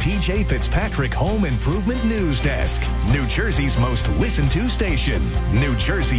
PJ Fitzpatrick Home Improvement News Desk. New Jersey's most listened to station. New Jersey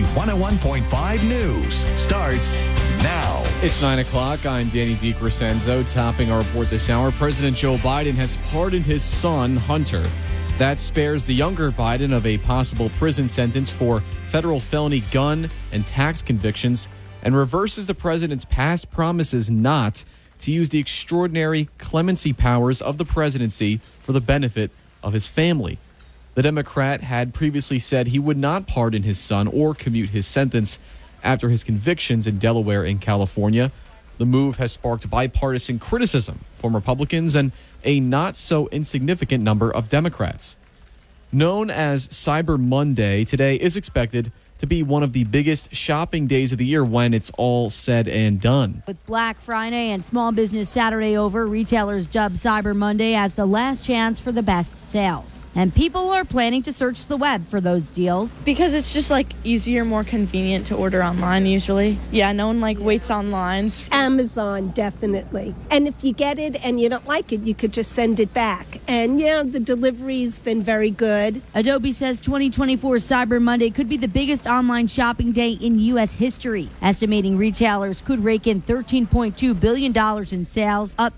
101.5 News starts now. It's 9 o'clock. I'm Danny DiCrescenzo. Topping our report this hour, President Joe Biden has pardoned his son, Hunter. That spares the younger Biden of a possible prison sentence for federal felony gun and tax convictions and reverses the president's past promises not to use the extraordinary clemency powers of the presidency for the benefit of his family. The Democrat had previously said he would not pardon his son or commute his sentence after his convictions in Delaware and California. The move has sparked bipartisan criticism from Republicans and a not so insignificant number of Democrats. Known as Cyber Monday, today is expected to be one of the biggest shopping days of the year when it's all said and done. With Black Friday and Small Business Saturday over, retailers dub Cyber Monday as the last chance for the best sales. And people are planning to search the web for those deals. Because it's just easier, more convenient to order online usually. Yeah, no one waits on lines. Amazon, definitely. And if you get it and you don't like it, you could just send it back. And the delivery's been very good. Adobe says 2024 Cyber Monday could be the biggest online shopping day in U.S. history, estimating retailers could rake in $13.2 billion in sales, up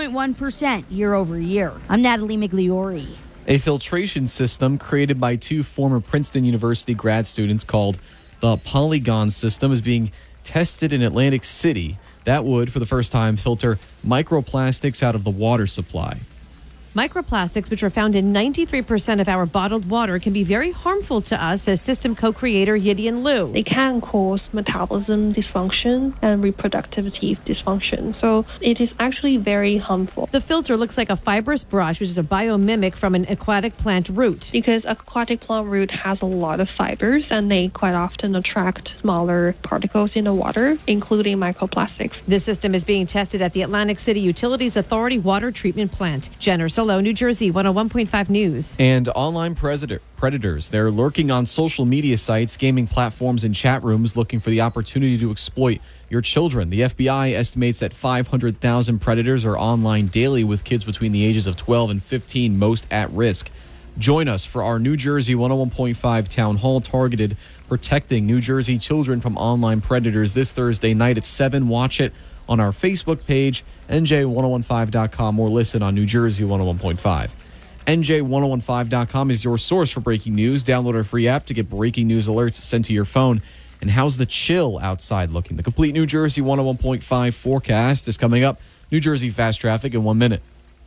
6.1% year over year. I'm Natalie Migliori. A filtration system created by two former Princeton University grad students called the Polygon system is being tested in Atlantic City. That would, for the first time, filter microplastics out of the water supply. Microplastics, which are found in 93% of our bottled water, can be very harmful to us, says system co-creator Yidian Liu. They can cause metabolism dysfunction and reproductivity dysfunction. So it is actually very harmful. The filter looks like a fibrous brush, which is a biomimic from an aquatic plant root. Because aquatic plant root has a lot of fibers, and they quite often attract smaller particles in the water, including microplastics. This system is being tested at the Atlantic City Utilities Authority water treatment plant. Jenner Solo, New Jersey 101.5 News. And online predators, they're lurking on social media sites, gaming platforms, and chat rooms looking for the opportunity to exploit your children. The FBI estimates that 500,000 predators are online daily, with kids between the ages of 12 and 15 most at risk. Join us for our New Jersey 101.5 town hall targeted Protecting New Jersey Children from Online Predators this Thursday night at 7. Watch it on our Facebook page, NJ1015.com, or listen on New Jersey 101.5. NJ1015.com is your source for breaking news. Download our free app to get breaking news alerts sent to your phone. And how's the chill outside looking? The complete New Jersey 101.5 forecast is coming up. New Jersey fast traffic in 1 minute.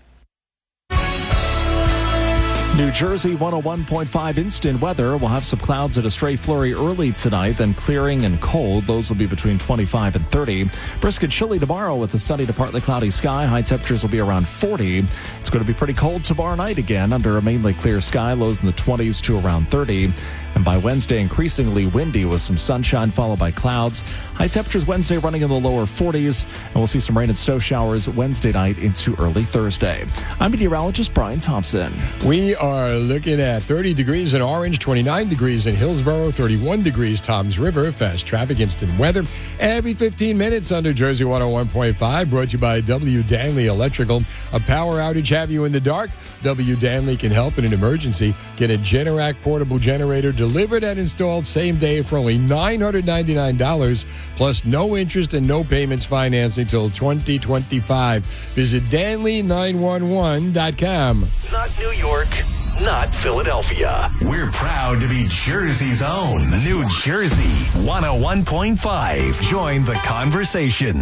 New Jersey 101.5 instant weather. We'll have some clouds and a stray flurry early tonight, then clearing and cold. Those will be between 25 and 30. Brisk and chilly tomorrow with a sunny to partly cloudy sky. High temperatures will be around 40. It's going to be pretty cold tomorrow night again under a mainly clear sky. Lows in the 20s to around 30. And by Wednesday, increasingly windy with some sunshine followed by clouds. High temperatures Wednesday running in the lower 40s. And we'll see some rain and snow showers Wednesday night into early Thursday. I'm meteorologist Brian Thompson. We are looking at 30 degrees in Orange, 29 degrees in Hillsborough, 31 degrees Toms River. Fast traffic instant weather every 15 minutes under Jersey 101.5. Brought to you by W. Danley Electrical. A power outage have you in the dark? W. Danley can help in an emergency. Get a Generac portable generator delivered and installed same day for only $999, plus no interest and no payments financing till 2025. Visit Danley911.com. Not New York, not Philadelphia. We're proud to be Jersey's own New Jersey 101.5. Join the conversation.